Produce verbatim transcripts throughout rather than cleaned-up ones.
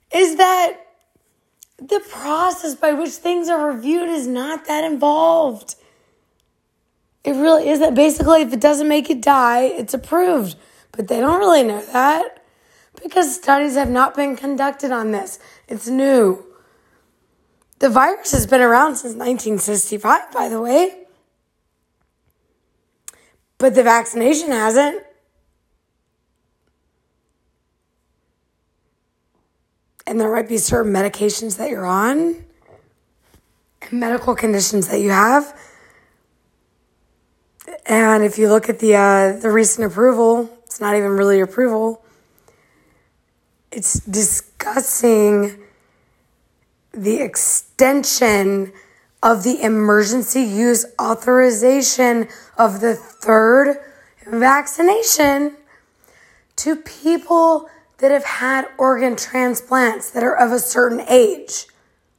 is that the process by which things are reviewed is not that involved. It really isn't. Basically, if it doesn't make you die, it's approved. But they don't really know that because studies have not been conducted on this. It's new. The virus has been around since nineteen sixty-five, by the way. But the vaccination hasn't. And there might be certain medications that you're on and medical conditions that you have. And if you look at the uh, the recent approval, it's not even really approval. It's discussing the extension of the emergency use authorization of the third vaccination to people that have had organ transplants that are of a certain age.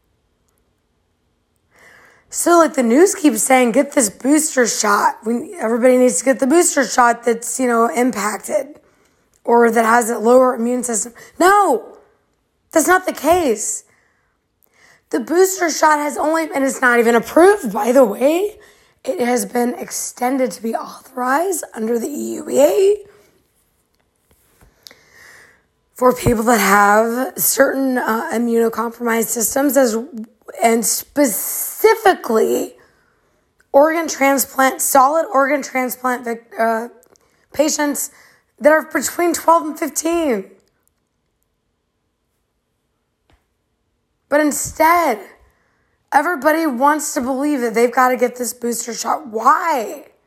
So like the news keeps saying, get this booster shot. We, everybody needs to get the booster shot that's, you know, impacted or that has a lower immune system. No, that's not the case. The booster shot has only, and it's not even approved, by the way. It has been extended to be authorized under the E U E A for people that have certain uh, immunocompromised systems, as and specifically organ transplant, solid organ transplant uh, patients that are between twelve and fifteen. But instead, everybody wants to believe that they've got to get this booster shot. Why?